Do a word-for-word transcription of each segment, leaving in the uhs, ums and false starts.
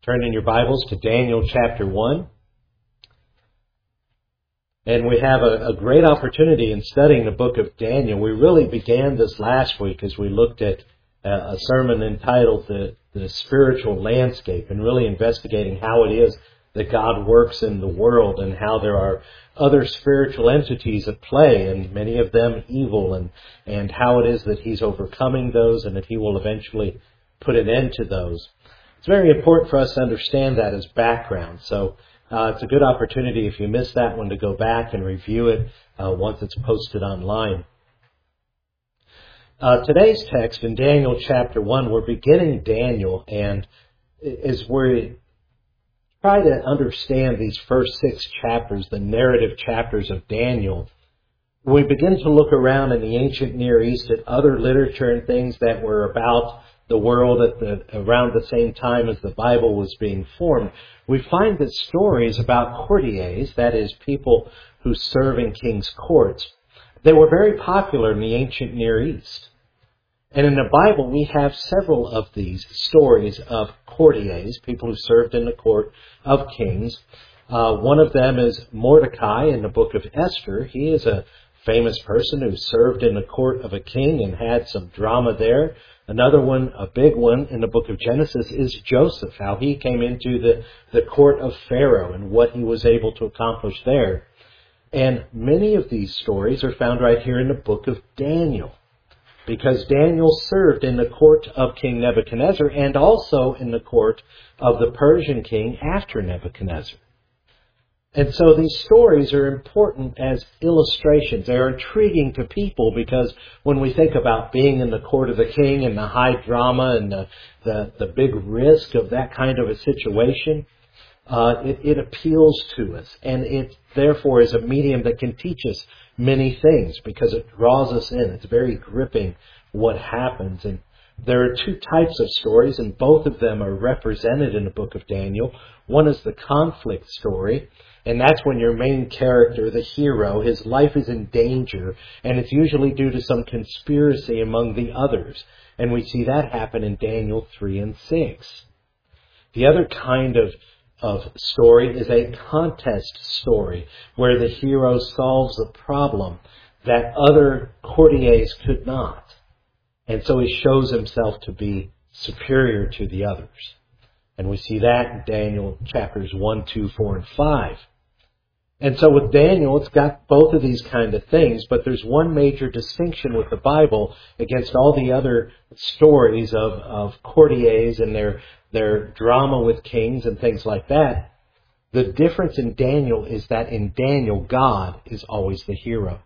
Turn in your Bibles to Daniel chapter one. And we have a, a great opportunity in studying the book of Daniel. We really began this last week as we looked at uh, a sermon entitled the, the Spiritual Landscape, and really investigating how it is that God works in the world and how there are other spiritual entities at play, and many of them evil, and, and how it is that He's overcoming those and that He will eventually put an end to those. It's very important for us to understand that as background. So uh, it's a good opportunity, if you missed that one, to go back and review it uh, once it's posted online. Uh, today's text in Daniel chapter one, we're beginning Daniel, and as we try to understand these first six chapters, the narrative chapters of Daniel, we begin to look around in the ancient Near East at other literature and things that were about the world at the around the same time as the Bible was being formed. We find that stories about courtiers, that is, people who serve in king's courts, they were very popular in the ancient Near East. And in the Bible, we have several of these stories of courtiers, people who served in the court of kings. Uh, one of them is Mordecai in the book of Esther. He is a famous person who served in the court of a king and had some drama there. Another one, a big one in the book of Genesis, is Joseph, how he came into the, the court of Pharaoh and what he was able to accomplish there. And many of these stories are found right here in the book of Daniel, because Daniel served in the court of King Nebuchadnezzar and also in the court of the Persian king after Nebuchadnezzar. And so these stories are important as illustrations. They are intriguing to people because when we think about being in the court of the king and the high drama and the, the, the big risk of that kind of a situation, uh, it, it appeals to us. And it therefore is a medium that can teach us many things because it draws us in. It's very gripping what happens. And there are two types of stories, and both of them are represented in the book of Daniel. One is the conflict story, and that's when your main character, the hero, his life is in danger, and it's usually due to some conspiracy among the others. And we see that happen in Daniel three and six. The other kind of, of story is a contest story, where the hero solves a problem that other courtiers could not. And so he shows himself to be superior to the others. And we see that in Daniel chapters one, two, four, and five. And so with Daniel, it's got both of these kind of things, but there's one major distinction with the Bible against all the other stories of, of courtiers and their, their drama with kings and things like that. The difference in Daniel is that in Daniel, God is always the hero.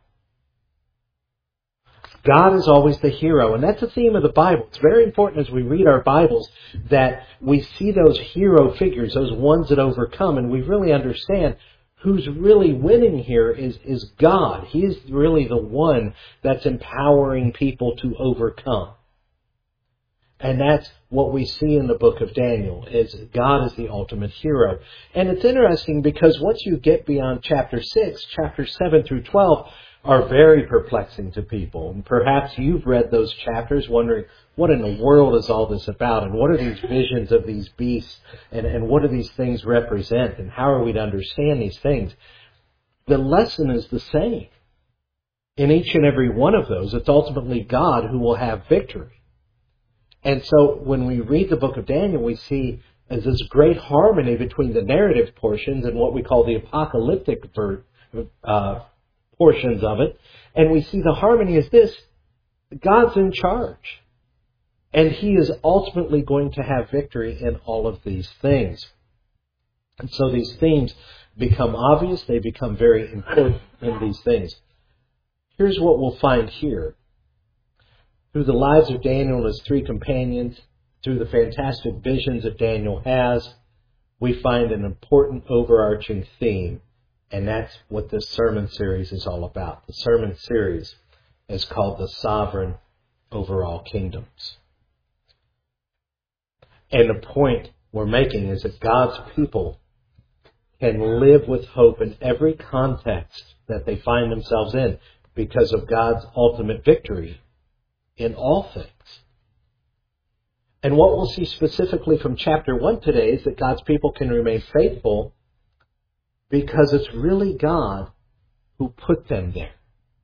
God is always the hero, and that's the theme of the Bible. It's very important as we read our Bibles that we see those hero figures, those ones that overcome, and we really understand who's really winning here is, is God. He is really the one that's empowering people to overcome. And that's what we see in the book of Daniel, is God is the ultimate hero. And it's interesting because once you get beyond chapter six, chapters seven through twelve are very perplexing to people. And perhaps you've read those chapters wondering, what in the world is all this about? And what are these visions of these beasts? And, and what do these things represent? And how are we to understand these things? The lesson is the same. In each and every one of those, it's ultimately God who will have victory. And so when we read the book of Daniel, we see as this great harmony between the narrative portions and what we call the apocalyptic ver- uh, portions of it. And we see the harmony is this: God's in charge. And He is ultimately going to have victory in all of these things. And so these themes become obvious. They become very important in these things. Here's what we'll find here. Through the lives of Daniel and his three companions, through the fantastic visions that Daniel has, we find an important overarching theme. And that's what this sermon series is all about. The sermon series is called The Sovereign Over All Kingdoms. And the point we're making is that God's people can live with hope in every context that they find themselves in because of God's ultimate victory in all things. And what we'll see specifically from chapter one today is that God's people can remain faithful because it's really God who put them there.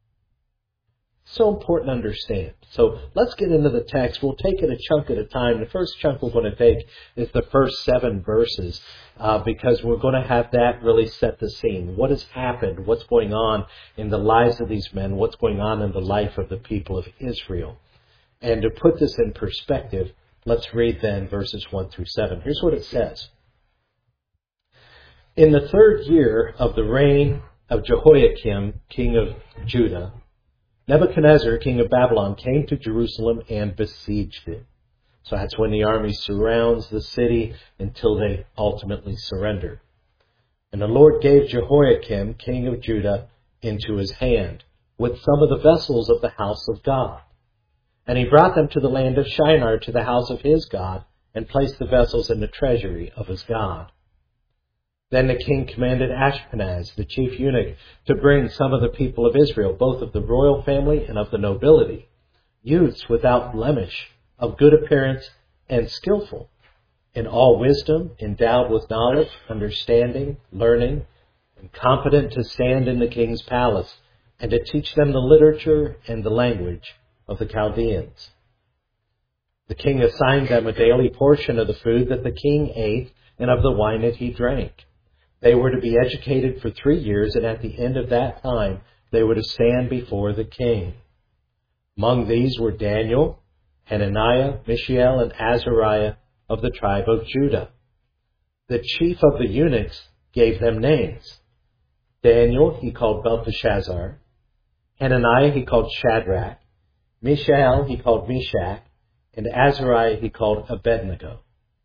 So important to understand. So let's get into the text. We'll take it a chunk at a time. The first chunk we're going to take is the first seven verses uh, because we're going to have that really set the scene. What has happened? What's going on in the lives of these men? What's going on in the life of the people of Israel? And to put this in perspective, let's read then verses one through seven. Here's what it says. In the third year of the reign of Jehoiakim, king of Judah, Nebuchadnezzar, king of Babylon, came to Jerusalem and besieged it. So that's when the army surrounds the city until they ultimately surrender. And the Lord gave Jehoiakim, king of Judah, into his hand, with some of the vessels of the house of God. And he brought them to the land of Shinar, to the house of his God, and placed the vessels in the treasury of his God. Then the king commanded Ashpenaz, the chief eunuch, to bring some of the people of Israel, both of the royal family and of the nobility, youths without blemish, of good appearance and skillful, in all wisdom, endowed with knowledge, understanding, learning, and competent to stand in the king's palace, and to teach them the literature and the language of the Chaldeans. The king assigned them a daily portion of the food that the king ate and of the wine that he drank. They were to be educated for three years, and at the end of that time, they were to stand before the king. Among these were Daniel, Hananiah, Mishael, and Azariah of the tribe of Judah. The chief of the eunuchs gave them names. Daniel he called Belteshazzar. Hananiah he called Shadrach. Mishael he called Meshach. And Azariah he called Abednego.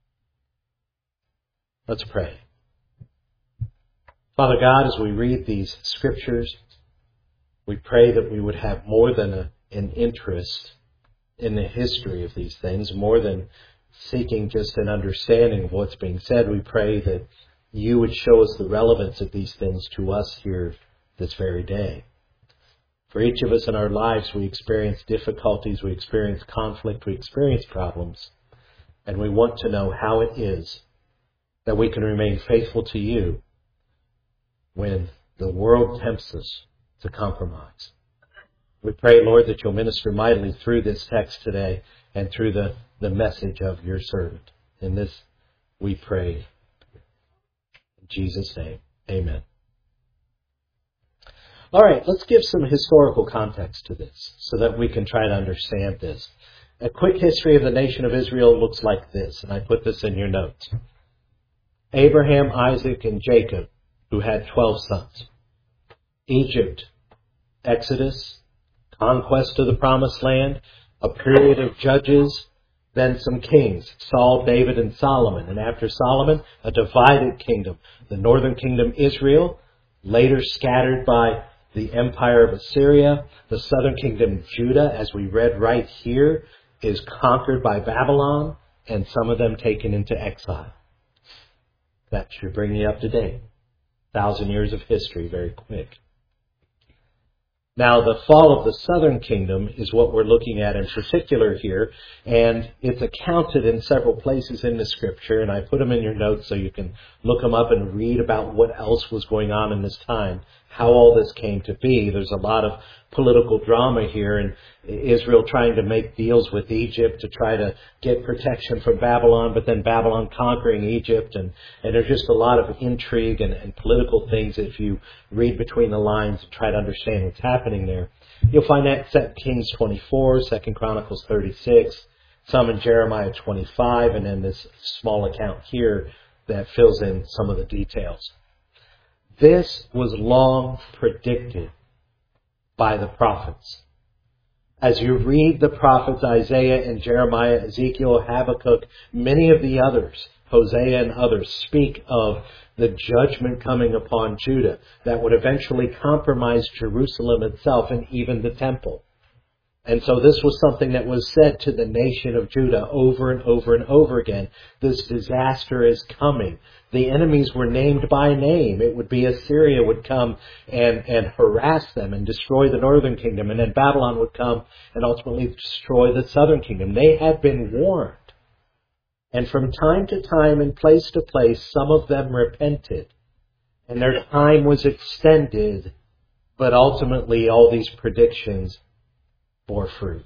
Let's pray. Father God, as we read these scriptures, we pray that we would have more than a, an interest in the history of these things, more than seeking just an understanding of what's being said. We pray that you would show us the relevance of these things to us here this very day. For each of us in our lives, we experience difficulties, we experience conflict, we experience problems, and we want to know how it is that we can remain faithful to you when the world tempts us to compromise. We pray, Lord, that you'll minister mightily through this text today and through the, the message of your servant. In this we pray. In Jesus' name, amen. All right, let's give some historical context to this so that we can try to understand this. A quick history of the nation of Israel looks like this, and I put this in your notes. Abraham, Isaac, and Jacob, who had twelve sons. Egypt, Exodus, conquest of the promised land, a period of judges, then some kings, Saul, David, and Solomon. And after Solomon, a divided kingdom. The northern kingdom, Israel, later scattered by the empire of Assyria. The southern kingdom, Judah, as we read right here, is conquered by Babylon, and some of them taken into exile. That should bring you up to date. Thousand years of history, very quick. Now, the fall of the southern kingdom is what we're looking at in particular here, and it's accounted in several places in the scripture, and I put them in your notes so you can look them up and read about what else was going on in this time, how all this came to be. There's a lot of political drama here, and Israel trying to make deals with Egypt to try to get protection from Babylon, but then Babylon conquering Egypt, and, and there's just a lot of intrigue and, and political things if you read between the lines and try to understand what's happening there. You'll find that Second Kings twenty-four, Second Chronicles thirty-six, some in Jeremiah twenty-five, and then this small account here that fills in some of the details. This was long predicted by the prophets. As you read the prophets Isaiah and Jeremiah, Ezekiel, Habakkuk, many of the others, Hosea and others, speak of the judgment coming upon Judah that would eventually compromise Jerusalem itself and even the temple. And so this was something that was said to the nation of Judah over and over and over again. This disaster is coming. The enemies were named by name. It would be Assyria would come and, and harass them and destroy the northern kingdom. And then Babylon would come and ultimately destroy the southern kingdom. They had been warned. And from time to time and place to place, some of them repented. And their time was extended, but ultimately all these predictions bore fruit.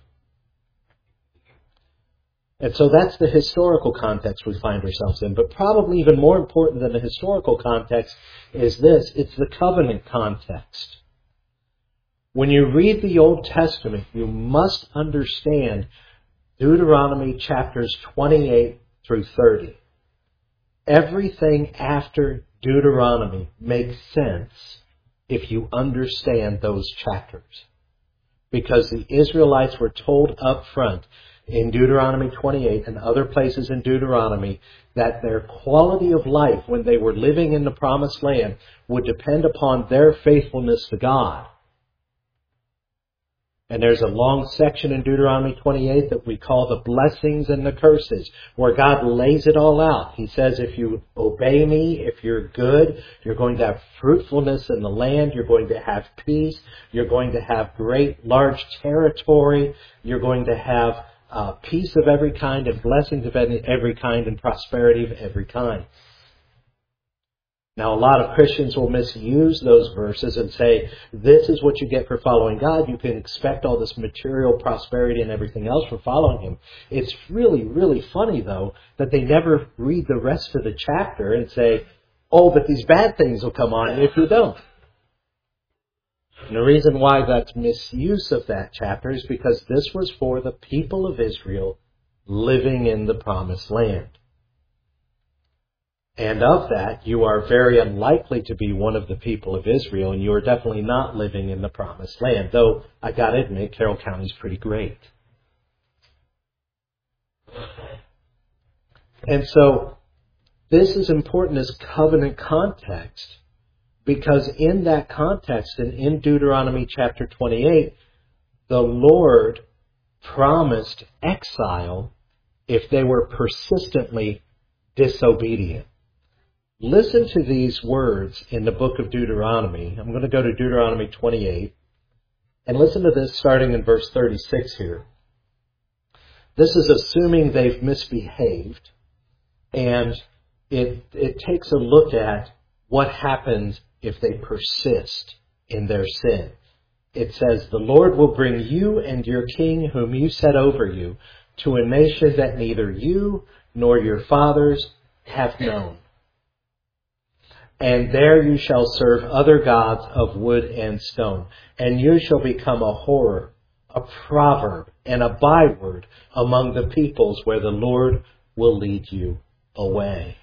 And so that's the historical context we find ourselves in. But probably even more important than the historical context is this. It's the covenant context. When you read the Old Testament, you must understand Deuteronomy chapters twenty-eight through thirty. Everything after Deuteronomy makes sense if you understand those chapters. Because the Israelites were told up front in Deuteronomy twenty-eight and other places in Deuteronomy that their quality of life when they were living in the promised land would depend upon their faithfulness to God. And there's a long section in Deuteronomy twenty-eight that we call the blessings and the curses, where God lays it all out. He says, if you obey me, if you're good, you're going to have fruitfulness in the land, you're going to have peace, you're going to have great large territory, you're going to have uh, peace of every kind and blessings of every kind and prosperity of every kind. Now, a lot of Christians will misuse those verses and say, this is what you get for following God. You can expect all this material prosperity and everything else for following Him. It's really, really funny, though, that they never read the rest of the chapter and say, oh, but these bad things will come on you if you don't. And the reason why that's misuse of that chapter is because this was for the people of Israel living in the promised land. And of that, you are very unlikely to be one of the people of Israel, and you are definitely not living in the promised land. Though, I gotta admit, Carroll County is pretty great. And so, this is important as covenant context, because in that context, and in Deuteronomy chapter twenty-eight, the Lord promised exile if they were persistently disobedient. Listen to these words in the book of Deuteronomy. I'm going to go to Deuteronomy twenty-eight. And listen to this starting in verse thirty-six here. This is assuming they've misbehaved. And it, it takes a look at what happens if they persist in their sin. It says, the Lord will bring you and your king whom you set over you to a nation that neither you nor your fathers have known. And there you shall serve other gods of wood and stone. And you shall become a horror, a proverb, and a byword among the peoples where the Lord will lead you away.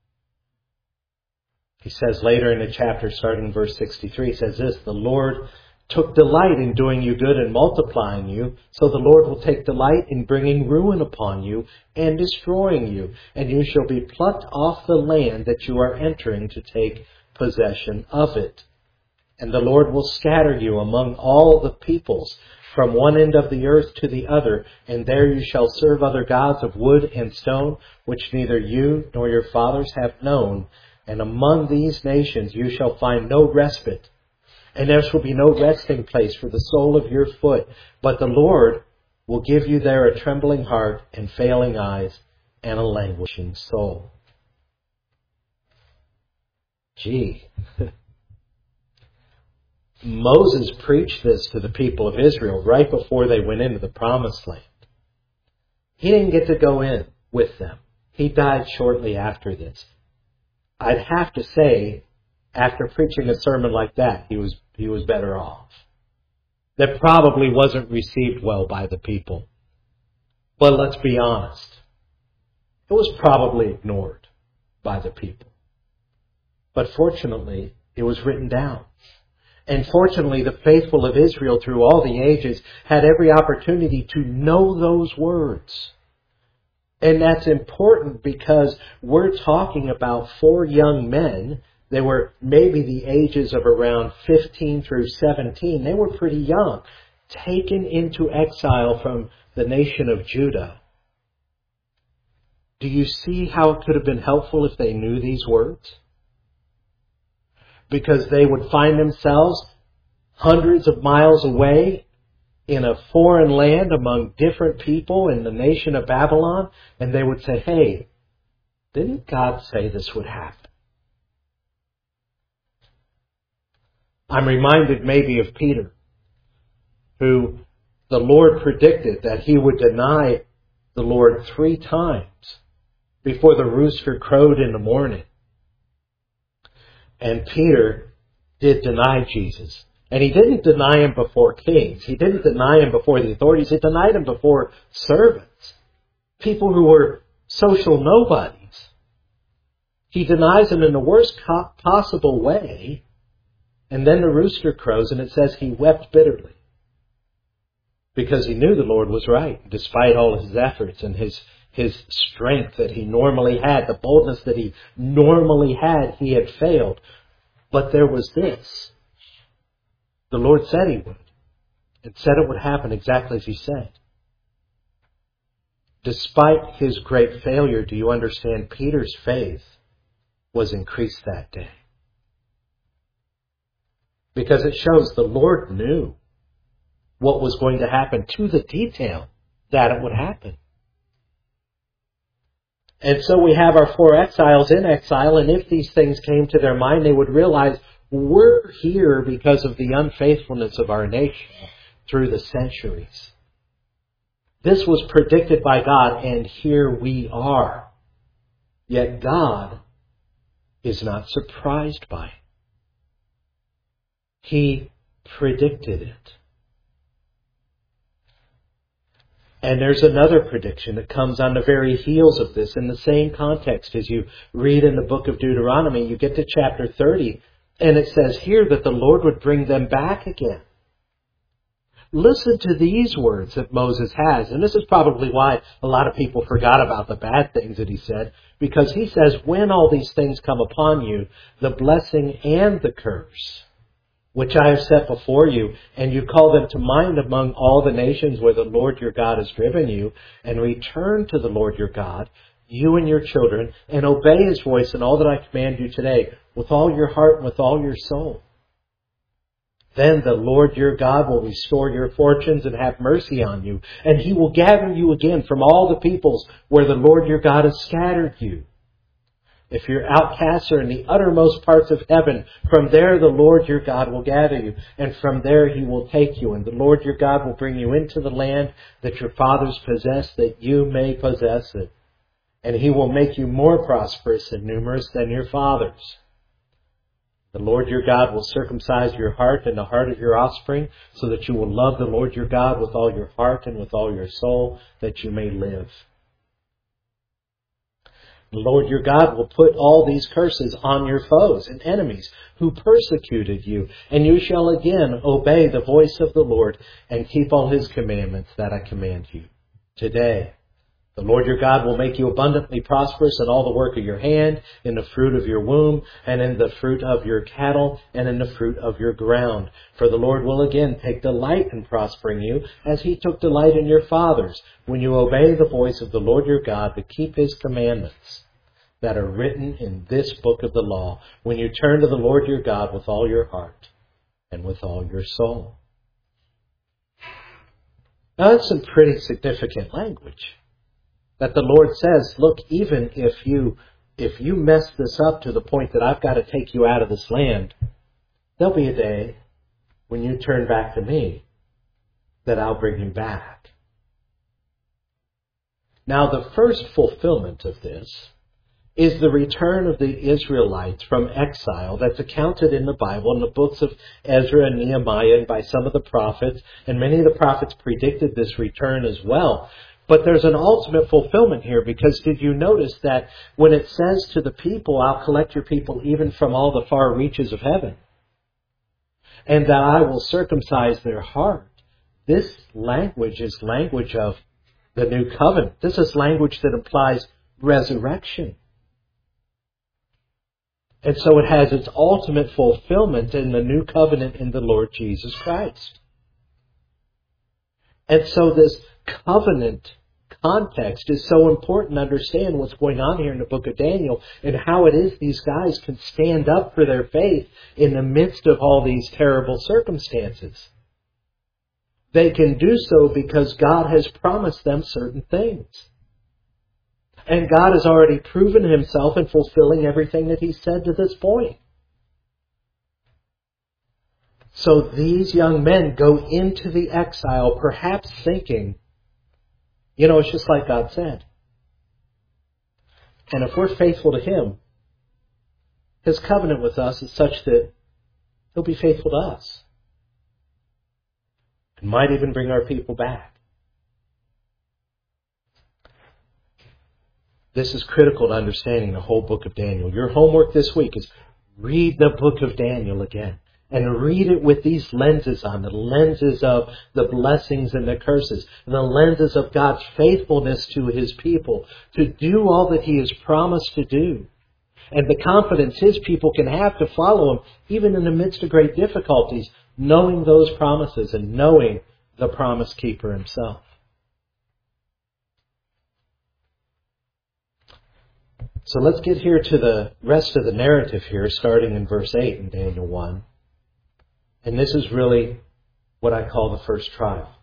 He says later in the chapter, starting in verse sixty-three, he says this, the Lord took delight in doing you good and multiplying you, so the Lord will take delight in bringing ruin upon you and destroying you, and you shall be plucked off the land that you are entering to take possession of it. And the Lord will scatter you among all the peoples, from one end of the earth to the other, and there you shall serve other gods of wood and stone, which neither you nor your fathers have known. And among these nations you shall find no respite, and there shall be no resting place for the sole of your foot. But the Lord will give you there a trembling heart and failing eyes and a languishing soul. Gee. Moses preached this to the people of Israel right before they went into the promised land. He didn't get to go in with them. He died shortly after this. I'd have to say, after preaching a sermon like that, he was he was better off. That probably wasn't received well by the people. But let's be honest. It was probably ignored by the people. But fortunately, it was written down. And fortunately, the faithful of Israel through all the ages had every opportunity to know those words. And that's important because we're talking about four young men. They were maybe the ages of around fifteen through seventeen. They were pretty young, taken into exile from the nation of Judah. Do you see how it could have been helpful if they knew these words? Because they would find themselves hundreds of miles away in a foreign land among different people in the nation of Babylon, and they would say, hey, Didn't God say this would happen? I'm reminded maybe of Peter, who the Lord predicted that he would deny the Lord three times before the rooster crowed in the morning. And Peter did deny Jesus. And he didn't deny him before kings. He didn't deny him before the authorities. He denied him before servants, people who were social nobodies. He denies him in the worst possible way. And then the rooster crows, and it says he wept bitterly, because he knew the Lord was right, despite all his efforts and his his strength that he normally had, the boldness that he normally had, he had failed. But there was this. The Lord said he would. It said it would happen exactly as he said. Despite his great failure, do you understand, Peter's faith was increased that day? Because it shows the Lord knew what was going to happen to the detail that it would happen. And so we have our four exiles in exile, and if these things came to their mind, they would realize we're here because of the unfaithfulness of our nation through the centuries. This was predicted by God, and here we are. Yet God is not surprised by it. He predicted it. And there's another prediction that comes on the very heels of this in the same context. As you read in the book of Deuteronomy, you get to chapter thirty, and it says here that the Lord would bring them back again. Listen to these words that Moses has, and this is probably why a lot of people forgot about the bad things that he said, because he says, when all these things come upon you, the blessing and the curse, which I have set before you, and you call them to mind among all the nations where the Lord your God has driven you, and return to the Lord your God, you and your children, and obey his voice in all that I command you today, with all your heart and with all your soul. Then the Lord your God will restore your fortunes and have mercy on you, and he will gather you again from all the peoples where the Lord your God has scattered you. If your outcasts are in the uttermost parts of heaven, from there the Lord your God will gather you, and from there he will take you. And the Lord your God will bring you into the land that your fathers possessed, that you may possess it. And he will make you more prosperous and numerous than your fathers. The Lord your God will circumcise your heart and the heart of your offspring, so that you will love the Lord your God with all your heart and with all your soul, that you may live. The Lord your God will put all these curses on your foes and enemies who persecuted you, and you shall again obey the voice of the Lord and keep all his commandments that I command you today. The Lord your God will make you abundantly prosperous in all the work of your hand, in the fruit of your womb, and in the fruit of your cattle, and in the fruit of your ground. For the Lord will again take delight in prospering you, as he took delight in your fathers, when you obey the voice of the Lord your God to keep his commandments that are written in this book of the law, when you turn to the Lord your God with all your heart and with all your soul. Now that's some pretty significant language. That the Lord says, look, even if you if you mess this up to the point that I've got to take you out of this land, there'll be a day when you turn back to me that I'll bring you back. Now, the first fulfillment of this is the return of the Israelites from exile that's accounted in the Bible, in the books of Ezra and Nehemiah, and by some of the prophets, and many of the prophets predicted this return as well. But there's an ultimate fulfillment here, because did you notice that when it says to the people, I'll collect your people even from all the far reaches of heaven, and that I will circumcise their heart, this language is language of the new covenant. This is language that implies resurrection. And so it has its ultimate fulfillment in the new covenant in the Lord Jesus Christ. And so this covenant context is so important to understand what's going on here in the book of Daniel, and how it is these guys can stand up for their faith in the midst of all these terrible circumstances. They can do so because God has promised them certain things. And God has already proven himself in fulfilling everything that he said to this point. So these young men go into the exile perhaps thinking, you know, it's just like God said. And if we're faithful to him, his covenant with us is such that he'll be faithful to us. And might even bring our people back. This is critical to understanding the whole book of Daniel. Your homework this week is read the book of Daniel again. And read it with these lenses on, the lenses of the blessings and the curses, and the lenses of God's faithfulness to his people, to do all that he has promised to do. And the confidence his people can have to follow him, even in the midst of great difficulties, knowing those promises and knowing the promise keeper himself. So let's get here to the rest of the narrative here, starting in verse eight in Daniel one. And this is really what I call the first trial.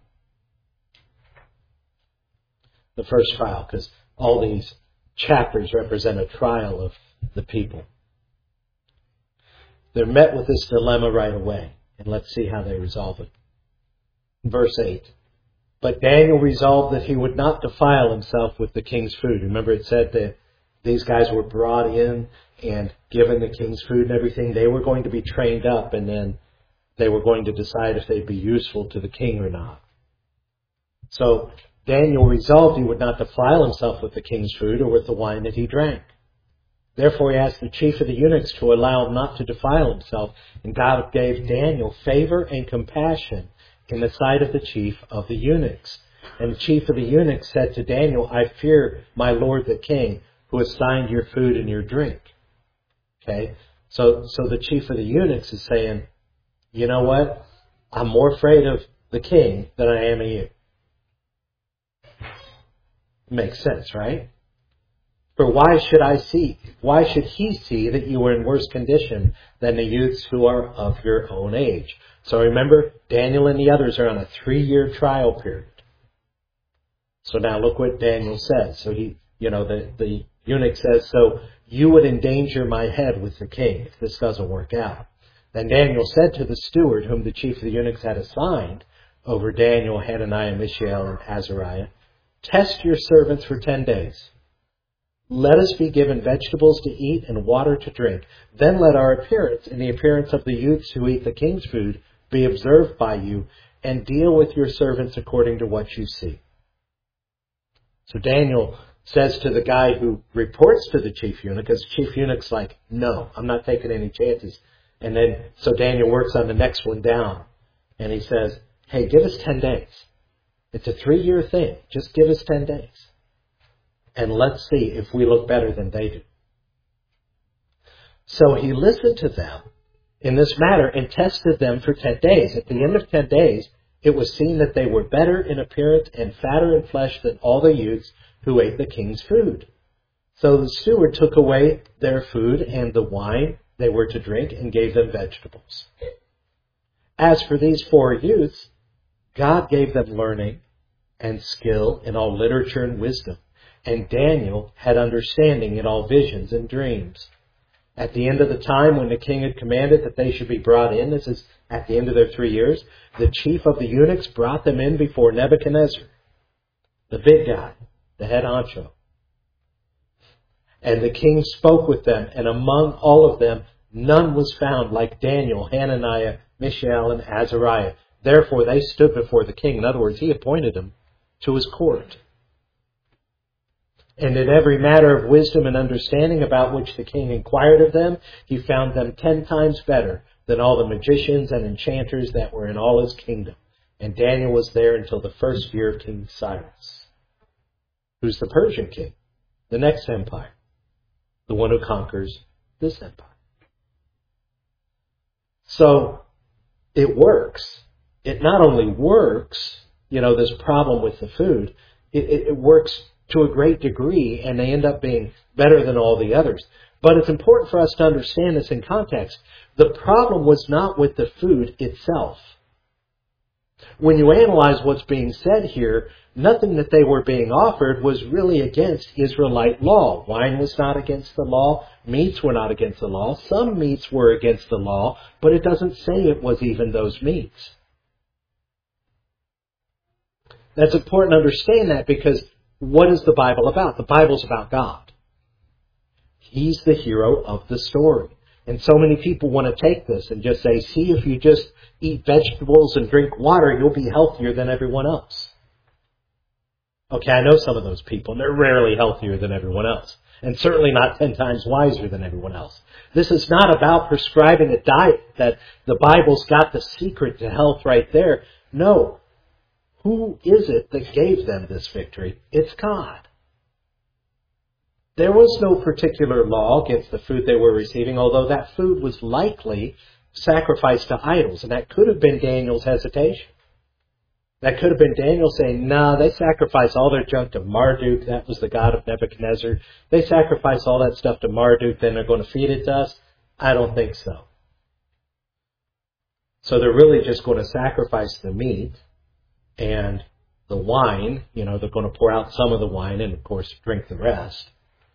The first trial, because all these chapters represent a trial of the people. They're met with this dilemma right away, and let's see how they resolve it. Verse eight. But Daniel resolved that he would not defile himself with the king's food. Remember it said that these guys were brought in and given the king's food and everything. They were going to be trained up, and then they were going to decide if they'd be useful to the king or not. So Daniel resolved he would not defile himself with the king's food or with the wine that he drank. Therefore he asked the chief of the eunuchs to allow him not to defile himself, and God gave Daniel favor and compassion in the sight of the chief of the eunuchs. And the chief of the eunuchs said to Daniel, I fear my lord the king, who assigned your food and your drink. Okay? So, so the chief of the eunuchs is saying, you know what? I'm more afraid of the king than I am of you. Makes sense, right? For why should I see, why should he see that you were in worse condition than the youths who are of your own age? So remember, Daniel and the others are on a three-year trial period. So now look what Daniel says. So he, you know, the, the eunuch says, so you would endanger my head with the king if this doesn't work out. Then Daniel said to the steward, whom the chief of the eunuchs had assigned over Daniel, Hananiah, Mishael, and Azariah, test your servants for ten days. Let us be given vegetables to eat and water to drink. Then let our appearance and the appearance of the youths who eat the king's food be observed by you, and deal with your servants according to what you see. So Daniel says to the guy who reports to the chief eunuch, because the chief eunuch's like, no, I'm not taking any chances. And then, so Daniel works on the next one down. And he says, hey, give us ten days. It's a three-year thing. Just give us ten days. And let's see if we look better than they do. So he listened to them in this matter and tested them for ten days. At the end of ten days, it was seen that they were better in appearance and fatter in flesh than all the youths who ate the king's food. So the steward took away their food and the wine they were to drink and gave them vegetables. As for these four youths, God gave them learning and skill in all literature and wisdom, and Daniel had understanding in all visions and dreams. At the end of the time when the king had commanded that they should be brought in, this is at the end of their three years, the chief of the eunuchs brought them in before Nebuchadnezzar, the big guy, the head honcho. And the king spoke with them, and among all of them, none was found like Daniel, Hananiah, Mishael, and Azariah. Therefore they stood before the king. In other words, he appointed them to his court. And in every matter of wisdom and understanding about which the king inquired of them, he found them ten times better than all the magicians and enchanters that were in all his kingdom. And Daniel was there until the first year of King Cyrus, who's the Persian king, the next empire, the one who conquers this empire. So it works. It not only works, you know, this problem with the food, it, it, it works to a great degree, and they end up being better than all the others. But it's important for us to understand this in context. The problem was not with the food itself. When you analyze what's being said here, nothing that they were being offered was really against Israelite law. Wine was not against the law. Meats were not against the law. Some meats were against the law, but it doesn't say it was even those meats. That's important to understand that, because what is the Bible about? The Bible's about God. He's the hero of the story. And so many people want to take this and just say, see, if you just eat vegetables and drink water, you'll be healthier than everyone else. Okay, I know some of those people, and they're rarely healthier than everyone else. And certainly not ten times wiser than everyone else. This is not about prescribing a diet that the Bible's got the secret to health right there. No. Who is it that gave them this victory? It's God. There was no particular law against the food they were receiving, although that food was likely sacrificed to idols. And that could have been Daniel's hesitation. That could have been Daniel saying, no, nah, they sacrifice all their junk to Marduk. That was the god of Nebuchadnezzar. They sacrifice all that stuff to Marduk, then they're going to feed it to us? I don't think so. So they're really just going to sacrifice the meat and the wine. You know, they're going to pour out some of the wine and, of course, drink the rest.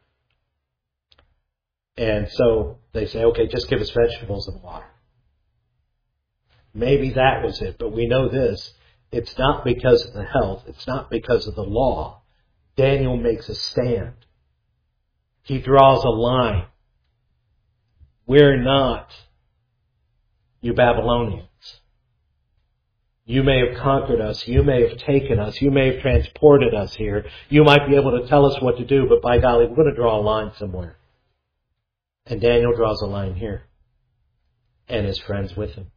And so they say, okay, just give us vegetables and water. Maybe that was it, but we know this. It's not because of the health. It's not because of the law. Daniel makes a stand. He draws a line. We're not you Babylonians. You may have conquered us. You may have taken us. You may have transported us here. You might be able to tell us what to do, but by golly, we're going to draw a line somewhere. And Daniel draws a line here. And his friends with him.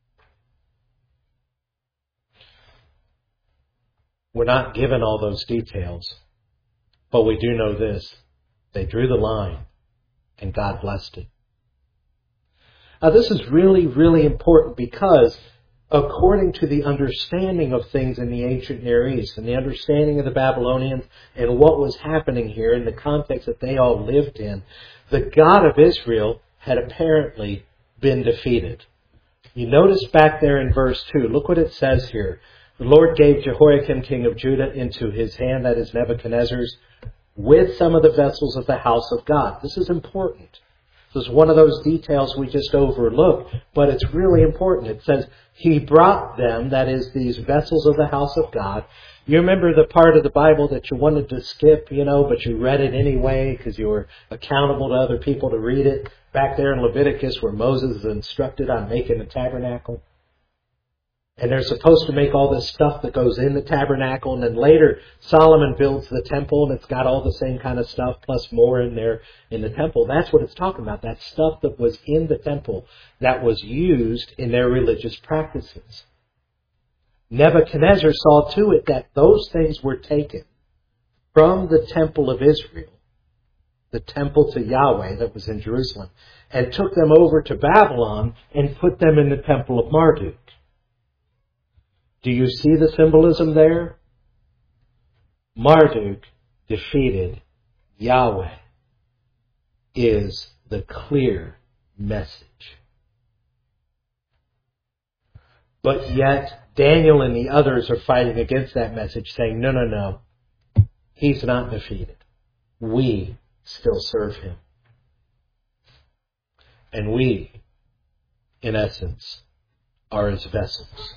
We're not given all those details, but we do know this. They drew the line, and God blessed it. Now, this is really, really important because according to the understanding of things in the ancient Near East and the understanding of the Babylonians and what was happening here in the context that they all lived in, the God of Israel had apparently been defeated. You notice back there in verse two, look what it says here. The Lord gave Jehoiakim, king of Judah, into his hand, that is Nebuchadnezzar's, with some of the vessels of the house of God. This is important. This is one of those details we just overlook, but it's really important. It says, he brought them, that is, these vessels of the house of God. You remember the part of the Bible that you wanted to skip, you know, but you read it anyway because you were accountable to other people to read it? Back there in Leviticus where Moses is instructed on making a tabernacle. And they're supposed to make all this stuff that goes in the tabernacle. And then later, Solomon builds the temple, and it's got all the same kind of stuff, plus more in there in the temple. That's what it's talking about. That stuff that was in the temple that was used in their religious practices. Nebuchadnezzar saw to it that those things were taken from the temple of Israel, the temple to Yahweh that was in Jerusalem, and took them over to Babylon and put them in the temple of Marduk. Do you see the symbolism there? Marduk defeated Yahweh is the clear message. But yet, Daniel and the others are fighting against that message, saying, no, no, no. He's not defeated. We still serve him. And we, in essence, are his vessels.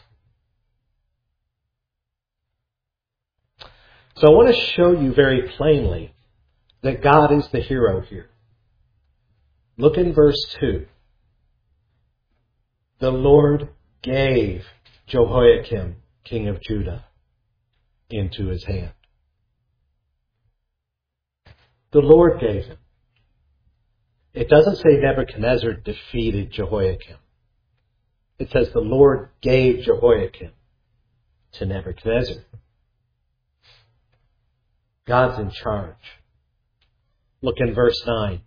So I want to show you very plainly that God is the hero here. Look in verse two. The Lord gave Jehoiakim, king of Judah, into his hand. The Lord gave him. It doesn't say Nebuchadnezzar defeated Jehoiakim. It says the Lord gave Jehoiakim to Nebuchadnezzar. God's in charge. Look in verse nine.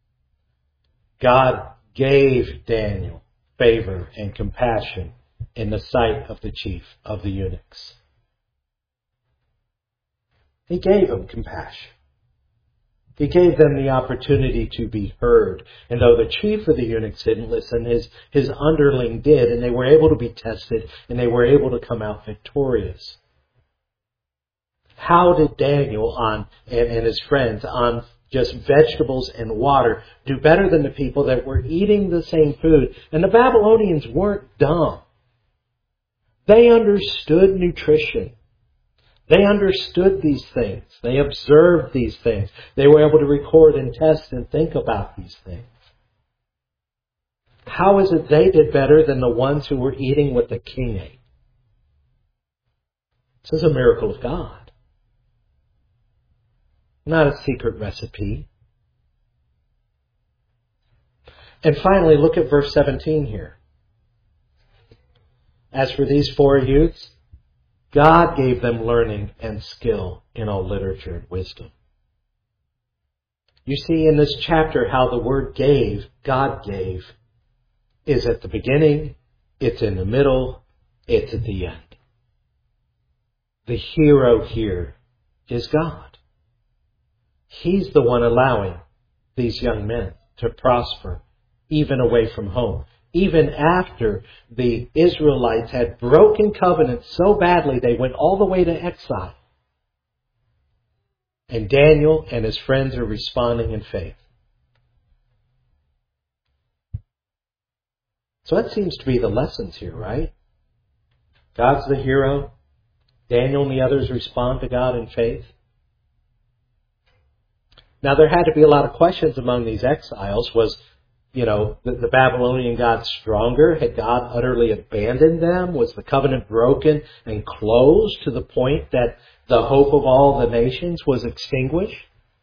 God gave Daniel favor and compassion in the sight of the chief of the eunuchs. He gave him compassion. He gave them the opportunity to be heard. And though the chief of the eunuchs didn't listen, his, his underling did, and they were able to be tested, and they were able to come out victorious. How did Daniel on and, and his friends on just vegetables and water do better than the people that were eating the same food? And the Babylonians weren't dumb. They understood nutrition. They understood these things. They observed these things. They were able to record and test and think about these things. How is it they did better than the ones who were eating what the king ate? This is a miracle of God. Not a secret recipe. And finally, look at verse seventeen here. As for these four youths, God gave them learning and skill in all literature and wisdom. You see in this chapter how the word gave, God gave, is at the beginning, it's in the middle, it's at the end. The hero here is God. He's the one allowing these young men to prosper, even away from home. Even after the Israelites had broken covenant so badly they went all the way to exile. And Daniel and his friends are responding in faith. So that seems to be the lessons here, right? God's the hero. Daniel and the others respond to God in faith. Now there had to be a lot of questions among these exiles. Was You know, the, the Babylonian God stronger? Had God utterly abandoned them? Was the covenant broken and closed to the point that the hope of all the nations was extinguished?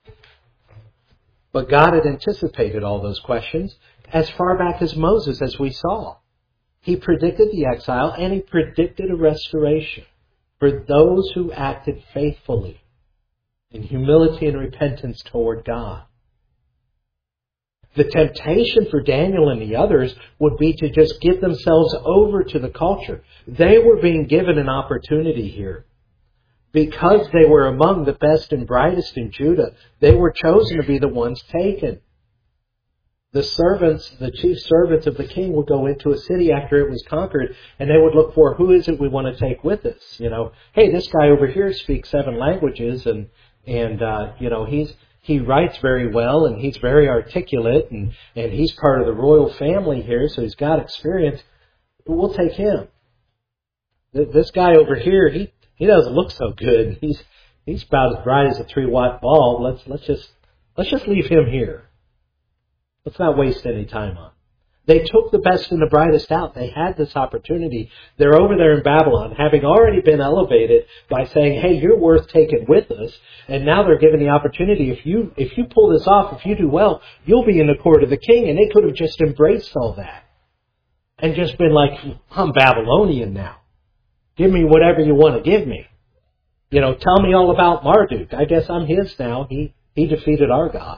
But God had anticipated all those questions as far back as Moses, as we saw. He predicted the exile and he predicted a restoration for those who acted faithfully in humility and repentance toward God. The temptation for Daniel and the others would be to just give themselves over to the culture. They were being given an opportunity here. Because they were among the best and brightest in Judah, they were chosen to be the ones taken. The servants, the chief servants of the king would go into a city after it was conquered, and they would look for, who is it we want to take with us? You know, hey, this guy over here speaks seven languages, and, and uh, you know, he's... He writes very well, and he's very articulate, and, and he's part of the royal family here, so he's got experience. But we'll take him. This guy over here, he, he doesn't look so good. He's he's about as bright as a three watt bulb. Let's let's just let's just leave him here. Let's not waste any time on him. They took the best and the brightest out. They had this opportunity. They're over there in Babylon, having already been elevated by saying, hey, you're worth taking with us. And now they're given the opportunity. If you if you pull this off, if you do well, you'll be in the court of the king. And they could have just embraced all that. And just been like, I'm Babylonian now. Give me whatever you want to give me. You know, tell me all about Marduk. I guess I'm his now. He, he defeated our God.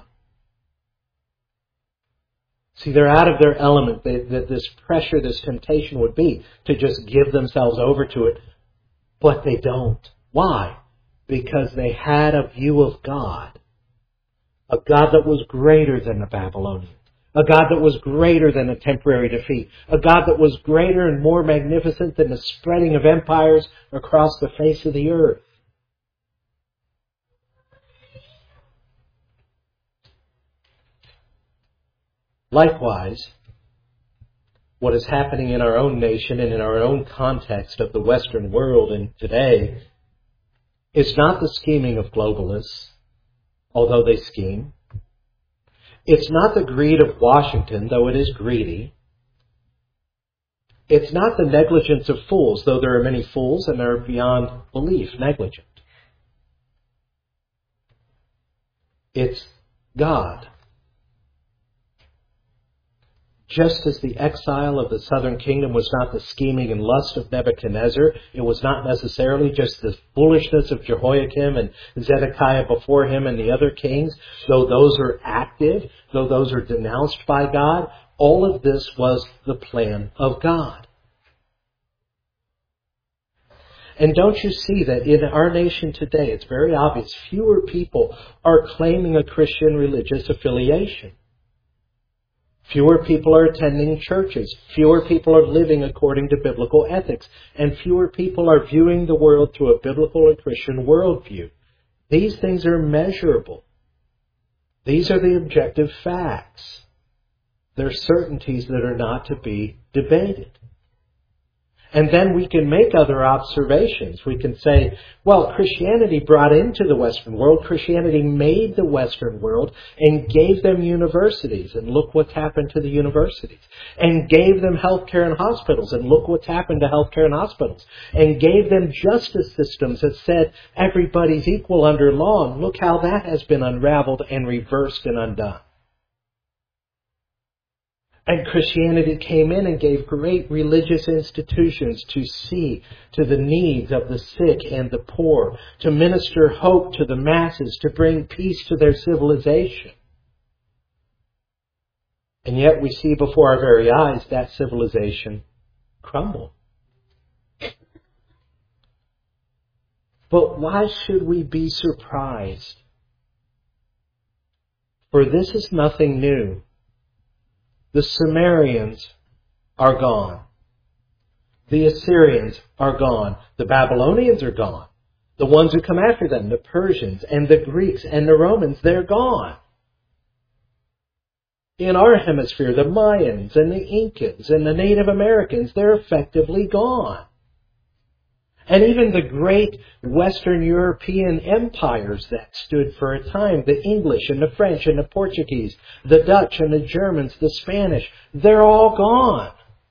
See, they're out of their element. They, that this pressure, this temptation would be to just give themselves over to it. But they don't. Why? Because they had a view of God. A God that was greater than the Babylonians. A God that was greater than a temporary defeat. A God that was greater and more magnificent than the spreading of empires across the face of the earth. Likewise, what is happening in our own nation and in our own context of the Western world and today is not the scheming of globalists, although they scheme. It's not the greed of Washington, though it is greedy. It's not the negligence of fools, though there are many fools and they're beyond belief negligent. It's God. Just as the exile of the southern kingdom was not the scheming and lust of Nebuchadnezzar, it was not necessarily just the foolishness of Jehoiakim and Zedekiah before him and the other kings, though those are active, though those are denounced by God, all of this was the plan of God. And don't you see that in our nation today, it's very obvious, fewer people are claiming a Christian religious affiliation. Fewer people are attending churches. Fewer people are living according to biblical ethics. And fewer people are viewing the world through a biblical and Christian worldview. These things are measurable. These are the objective facts. They're certainties that are not to be debated. And then we can make other observations. We can say, well, Christianity brought into the Western world, Christianity made the Western world and gave them universities. And look what's happened to the universities. And gave them healthcare and hospitals. And look what's happened to healthcare and hospitals. And gave them justice systems that said everybody's equal under law. And look how that has been unraveled and reversed and undone. And Christianity came in and gave great religious institutions to see to the needs of the sick and the poor, to minister hope to the masses, to bring peace to their civilization. And yet we see before our very eyes that civilization crumble. But why should we be surprised? For this is nothing new. The Sumerians are gone. The Assyrians are gone. The Babylonians are gone. The ones who come after them, the Persians and the Greeks and the Romans, they're gone. In our hemisphere, the Mayans and the Incas and the Native Americans, they're effectively gone. And even the great Western European empires that stood for a time, the English and the French and the Portuguese, the Dutch and the Germans, the Spanish, they're all gone.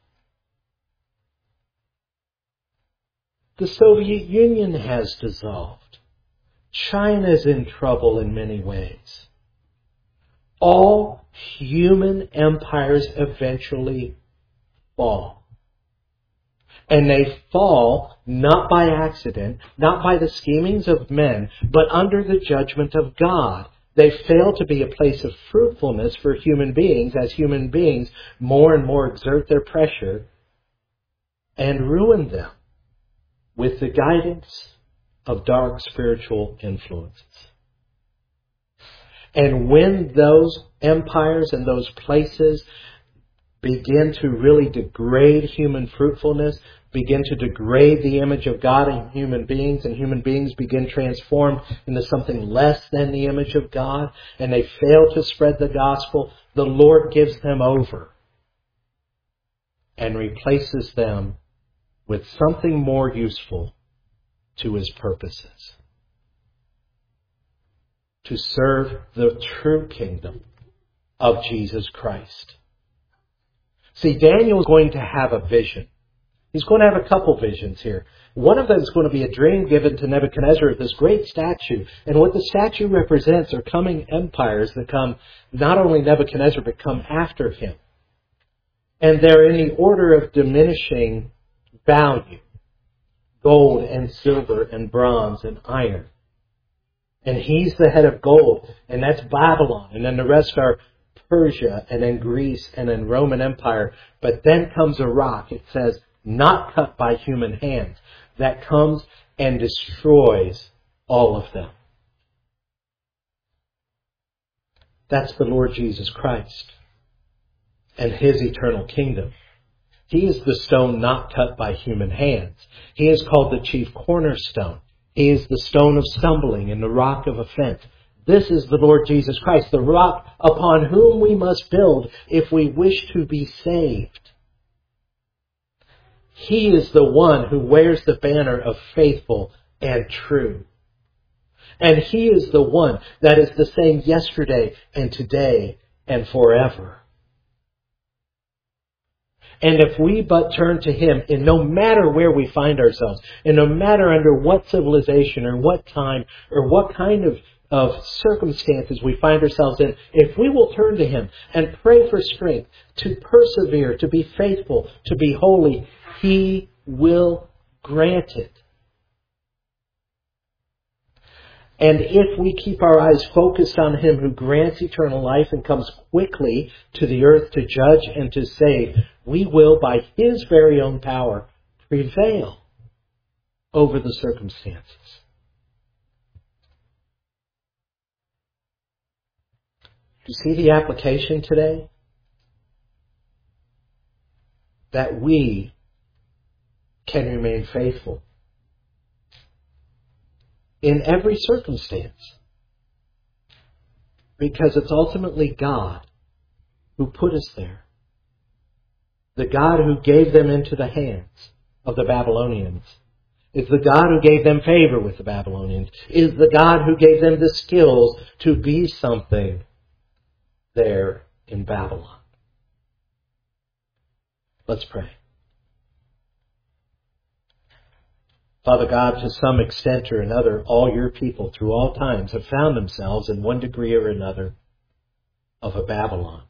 The Soviet Union has dissolved. China's in trouble in many ways. All human empires eventually fall. And they fall not by accident, not by the schemings of men, but under the judgment of God. They fail to be a place of fruitfulness for human beings as human beings more and more exert their pressure and ruin them with the guidance of dark spiritual influences. And when those empires and those places begin to really degrade human fruitfulness, begin to degrade the image of God in human beings, and human beings begin transformed into something less than the image of God, and they fail to spread the gospel, the Lord gives them over and replaces them with something more useful to His purposes. To serve the true kingdom of Jesus Christ. See, Daniel is going to have a vision. He's going to have a couple visions here. One of them is going to be a dream given to Nebuchadnezzar of this great statue. And what the statue represents are coming empires that come, not only Nebuchadnezzar, but come after him. And they're in the order of diminishing value. Gold and silver and bronze and iron. And he's the head of gold, and that's Babylon. And then the rest are Persia, and then Greece, and then Roman Empire. But then comes a rock, it says, not cut by human hands, that comes and destroys all of them. That's the Lord Jesus Christ and His eternal kingdom. He is the stone not cut by human hands. He is called the chief cornerstone. He is the stone of stumbling and the rock of offense. This is the Lord Jesus Christ, the rock upon whom we must build if we wish to be saved. He is the one who wears the banner of faithful and true. And He is the one that is the same yesterday and today and forever. And if we but turn to Him, and no matter where we find ourselves, and no matter under what civilization or what time or what kind of of circumstances we find ourselves in, if we will turn to Him and pray for strength to persevere, to be faithful, to be holy, He will grant it. And if we keep our eyes focused on Him who grants eternal life and comes quickly to the earth to judge and to save, we will, by His very own power, prevail. over the circumstances. Do you see the application today? That we can remain faithful in every circumstance. Because it's ultimately God who put us there. The God who gave them into the hands of the Babylonians. Is the God who gave them favor with the Babylonians. Is the God who gave them the skills to be something there in Babylon. Let's pray. Father God, to some extent or another, all your people through all times have found themselves in one degree or another of a Babylon.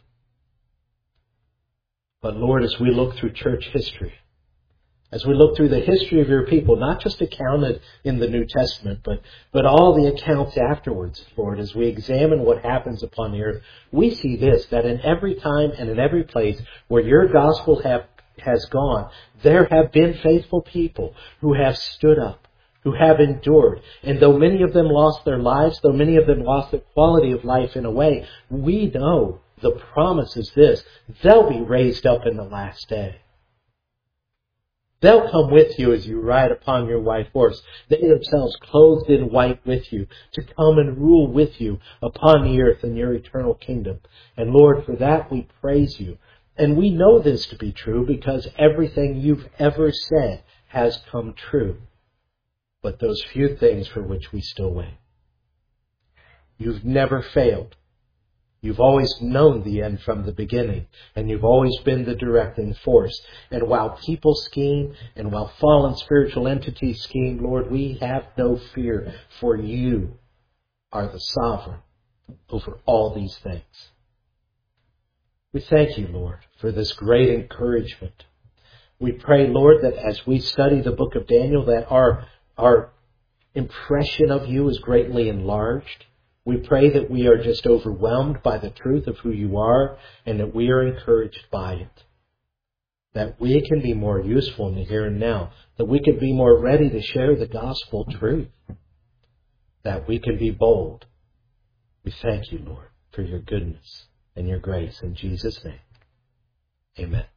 But Lord, as we look through church history, as we look through the history of your people, not just accounted in the New Testament, but, but all the accounts afterwards, Lord, as we examine what happens upon the earth, we see this, that in every time and in every place where your gospel have, has gone, there have been faithful people who have stood up, who have endured. And though many of them lost their lives, though many of them lost the quality of life in a way, we know the promise is this: they'll be raised up in the last day. They'll come with you as you ride upon your white horse, they themselves clothed in white with you, to come and rule with you upon the earth in your eternal kingdom. And Lord, for that we praise you. And we know this to be true because everything you've ever said has come true. But those few things for which we still wait. You've never failed. You've always known the end from the beginning, and you've always been the directing force. And while people scheme, and while fallen spiritual entities scheme, Lord, we have no fear, for you are the sovereign over all these things. We thank you, Lord, for this great encouragement. We pray, Lord, that as we study the book of Daniel, that our, our impression of you is greatly enlarged. We pray that we are just overwhelmed by the truth of who you are, and that we are encouraged by it. That we can be more useful in the here and now. That we can be more ready to share the gospel truth. That we can be bold. We thank you, Lord, for your goodness and your grace. In Jesus' name, amen.